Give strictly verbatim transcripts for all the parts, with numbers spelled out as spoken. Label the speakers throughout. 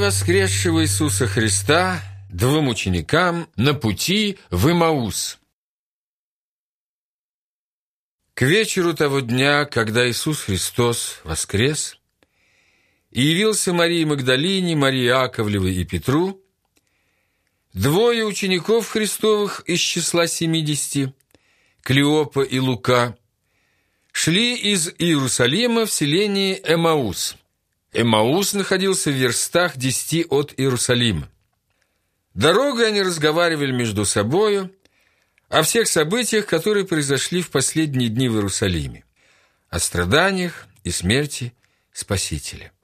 Speaker 1: воскресшего Иисуса Христа двум ученикам на пути в Имаус. К вечеру того дня, когда Иисус Христос воскрес и явился Марии Магдалине, Марии Иаковлевой и Петру, двое учеников Христовых из числа семидесяти, Клеопа и Лука, шли из Иерусалима в селение Эмаус. Эмаус находился в верстах десяти от Иерусалима. Дорогой они разговаривали между собою о всех событиях, которые произошли в последние дни в Иерусалиме, о страданиях и смерти Спасителя.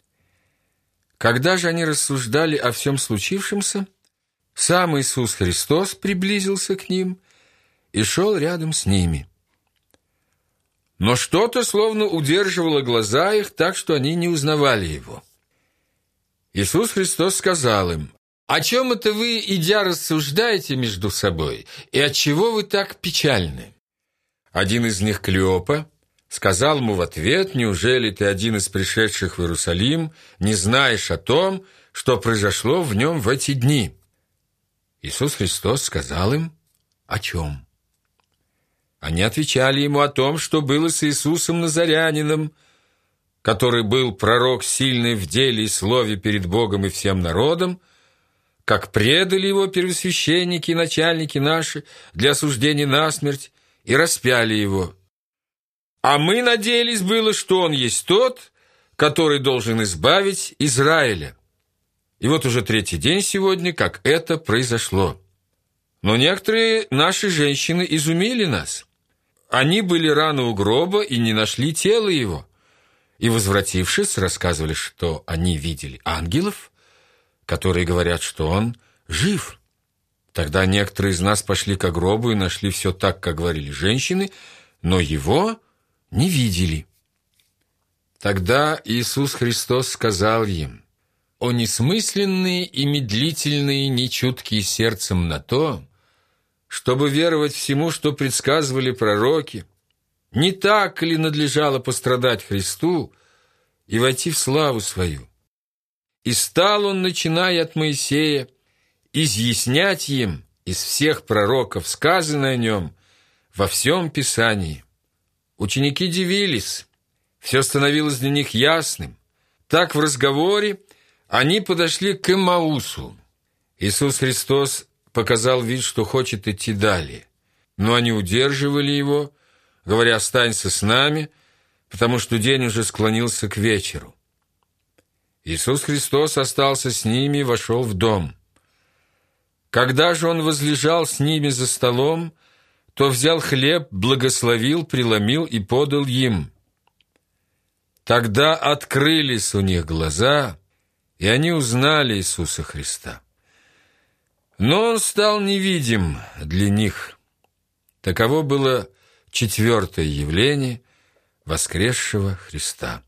Speaker 1: Когда же они рассуждали о всем случившемся, сам Иисус Христос приблизился к ним и шел рядом с ними. Но что-то словно удерживало глаза их, так что они не узнавали Его. Иисус Христос сказал им: «О чем это вы, идя, рассуждаете между собой, и отчего вы так печальны?» Один из них, Клеопа, сказал ему в ответ: «Неужели ты, один из пришедших в Иерусалим, не знаешь о том, что произошло в нем в эти дни?» Иисус Христос сказал им: «О чем?» Они отвечали ему о том, что было с Иисусом Назарянином, который был пророк, сильный в деле и слове перед Богом и всем народом, как предали его первосвященники и начальники наши для осуждения насмерть и распяли его. А мы надеялись было, что он есть тот, который должен избавить Израиля. И вот уже третий день сегодня, как это произошло. Но некоторые наши женщины изумили нас. Они были рано у гроба и не нашли тела его. И, возвратившись, рассказывали, что они видели ангелов, которые говорят, что он жив. Тогда некоторые из нас пошли к гробу и нашли все так, как говорили женщины, но его не видели. Тогда Иисус Христос сказал им: «О несмысленные и медлительные, нечуткие сердцем на то, чтобы веровать всему, что предсказывали пророки, не так ли надлежало пострадать Христу и войти в славу свою? И стал он, начиная от Моисея, изъяснять им из всех пророков сказанное о нем во всем Писании». Ученики дивились, все становилось для них ясным. Так в разговоре они подошли к Эмаусу. Иисус Христос показал вид, что хочет идти далее, но они удерживали его, говоря: «Останься с нами», потому что день уже склонился к вечеру. Иисус Христос остался с ними и вошел в дом. Когда же Он возлежал с ними за столом, то взял хлеб, благословил, преломил и подал им. Тогда открылись у них глаза, и они узнали Иисуса Христа. Но Он стал невидим для них. Таково было четвертое явление воскресшего Христа.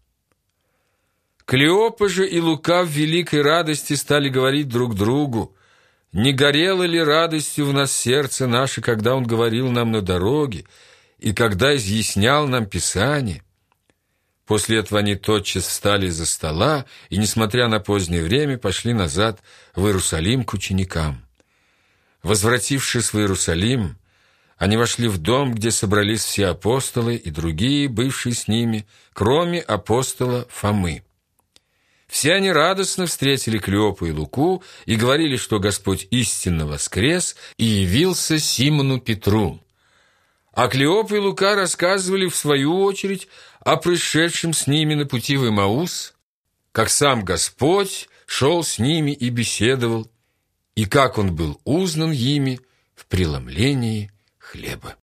Speaker 1: Клеопа же и Лука в великой радости стали говорить друг другу: «Не горело ли радостью в нас сердце наше, когда Он говорил нам на дороге и когда изъяснял нам Писание?» После этого они тотчас встали из-за стола и, несмотря на позднее время, пошли назад в Иерусалим к ученикам. Возвратившись в Иерусалим, они вошли в дом, где собрались все апостолы и другие, бывшие с ними, кроме апостола Фомы. Все они радостно встретили Клеопу и Луку и говорили, что Господь истинно воскрес и явился Симону Петру. А Клеопа и Лука рассказывали, в свою очередь, о происшедшем с ними на пути в Имаус, как сам Господь шел с ними и беседовал, и как Он был узнан ими в преломлении хлеба.